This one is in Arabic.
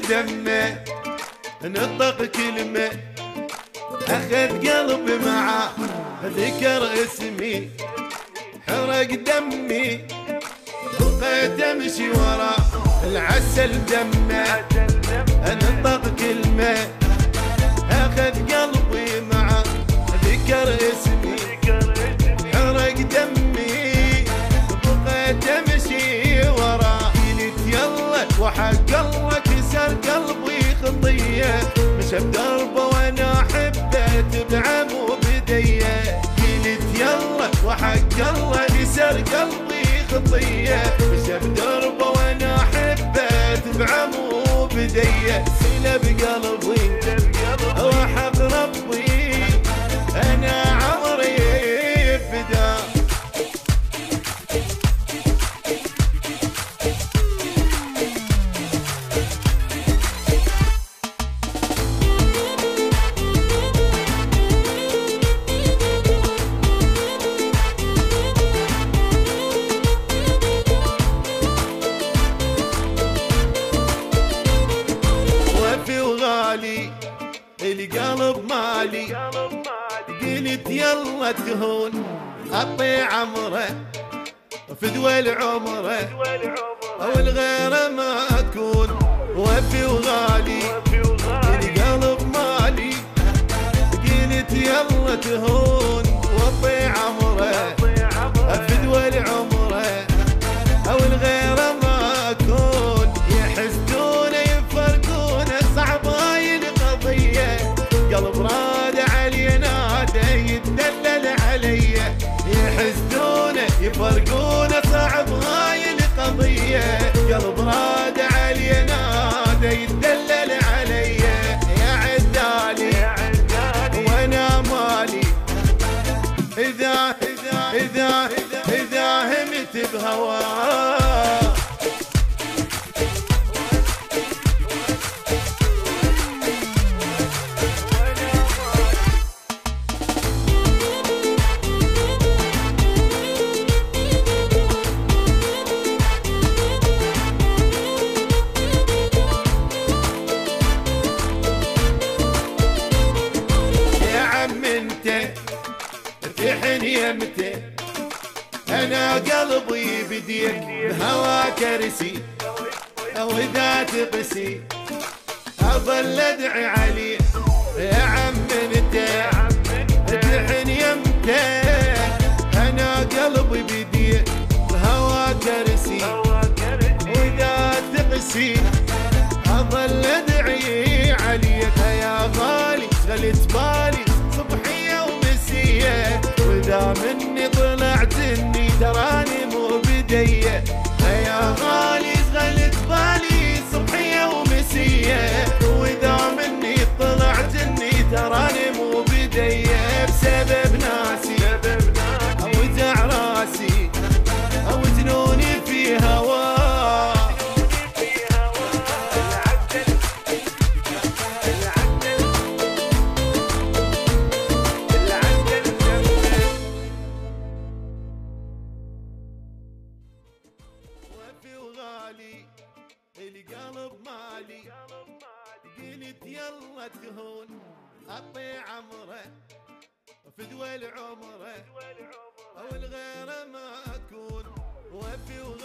عسل دمه نطق كلمة أخذ قلبي معاه ذكر اسمي حرق دمي بقيت أمشي ورا العسل دمه نطق كلمة أخذ قلبي معاه ذكر اسمي حرق دمي بقيت أمشي ورا قلت يلا وحق الله كسر قلبي خطية مشى بدربه وانا حبيت بعمو بديه قلت يلا وحق الله كسر قلبي خطية مشى بدربه وانا حبيت بعمو بديه سيله بقلبي وحق ربي انا عمري فدا القلب مالي قلت يلا تهون اعطي عمره فدوى العمره او الغيره ما اكون وفي وغالي القلب مالي قلت يلا تهون واعطي عمره فدوى العمره او الغيره ما اكون يحسدون يفرقون صعب هاي القضيه قلب راد علي نادى يتدلل علي يحسدون يفرقون صعب هاي القضيه قلب راد علي نادى يتدلل علي يا عدالي وانا مالي اذا همت بهواه يمتى انا قلبي بديك بهواك ارسي او اذا تقسي اظل ادعي عليه يا عم انت تحن يمتى انا قلبي بديك بهواك ارسي واذا تقسي اظل ادعي عليك يا غالي شغلت بالي صبحيه ومسيه واذا مني طلعت اني تراني مو بديه يا غالي شغلت بالي صبحيه ومسيه واذا مني طلعت اني تراني مو بديه بسبب ناسي اوجع راسي او جنوني في هواه القلب مالي قلت يلا تهون اعطي عمره فدوى العمره او الغيره ما اكون وفي